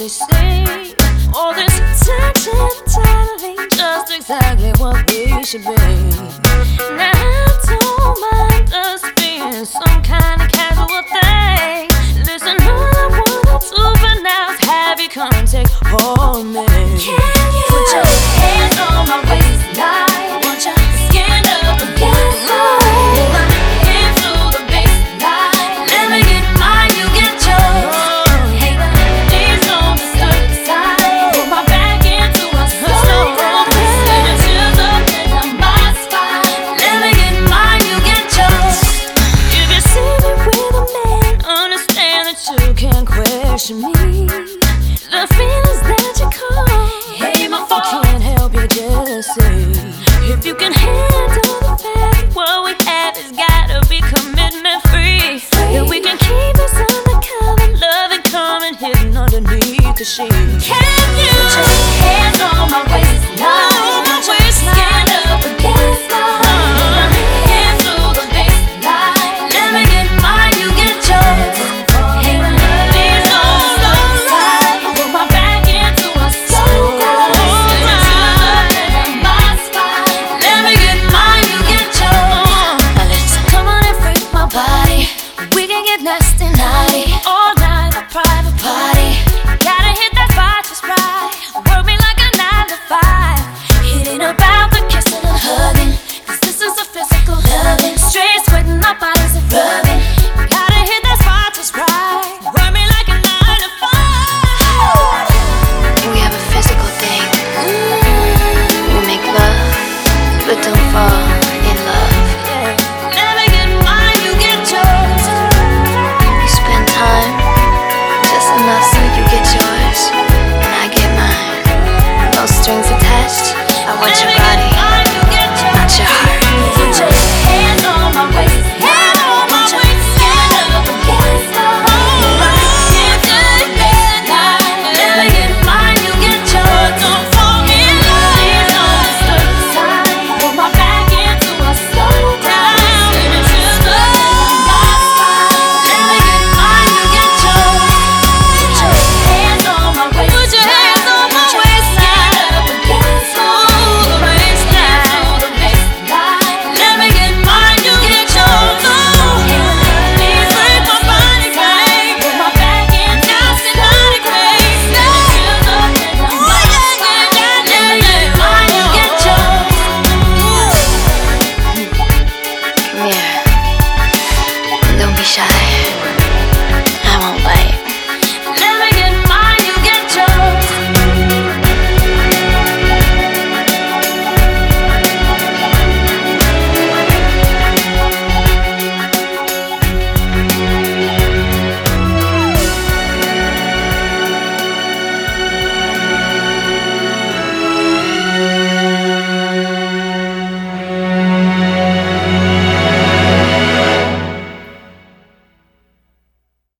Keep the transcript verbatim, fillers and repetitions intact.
they say. All this attention and tattling, just exactly what we should be. Now I don't mind us being some kind of casual thing. Listen, all I wanna do for now is have you come and take hold me. Can you put your hands on my waistline? Want you stand up against me? Put my hands through the baseline. Let me get mine, you get yours. Hey, please don't disturb the side. Put my back into a slow roll. Let your chills up and down my spine. Let me get mine, you get yours. If you see me with a man, understand that you can't question me. The feelings that you call, hey, my fault. I can't help your jealousy. If you can handle the fact, what we have has gotta be commitment free. If we can keep us undercover, loving, coming, hidden underneath the sheet. Can you put your hands on my waistline? On my waistline. Stand up against mine. Hands through the baseline. Let me get mine, you get yours. Hey, please don't lose sight. Put my back into a slow roll. Let your chills up and down my spine. Let me get mine, you get yours. Now let's come on and freak my body. We can get nasty naughty all night, a private party. Gotta hit that spot just right. Work me like a nine to five. It ain't about the kissing and hugging, 'cause this is a physical loving. Straight sweating, our bodies are rubbing. Gotta hit that spot just right. Work me like a nine to five. We have a physical thing. We make love, but don't fall in love. Let me get mine, you get yours. We spend time just enough so you get yours and I get mine. No strings attached. I want your body, not your heart. Put your hands on my waist. Hands on my waist. Stand up against mine. Put my hands in the baseline. Let me get mine, you get yours. Don't fall in love. Please don't disturb the side. Put my back into a slow down. Let your chills up and down my spine. Let me get mine, you get yours. Put your hands on my waist. Put your hands on my waist. Stand up against mine. Put my hands through the baseline. Let me get mine, you get yours. Please break my body, babe. Put my back into a slow grace. Let your chills up and down my spine. Let me get mine, you get yours. Come here. Don't be shy.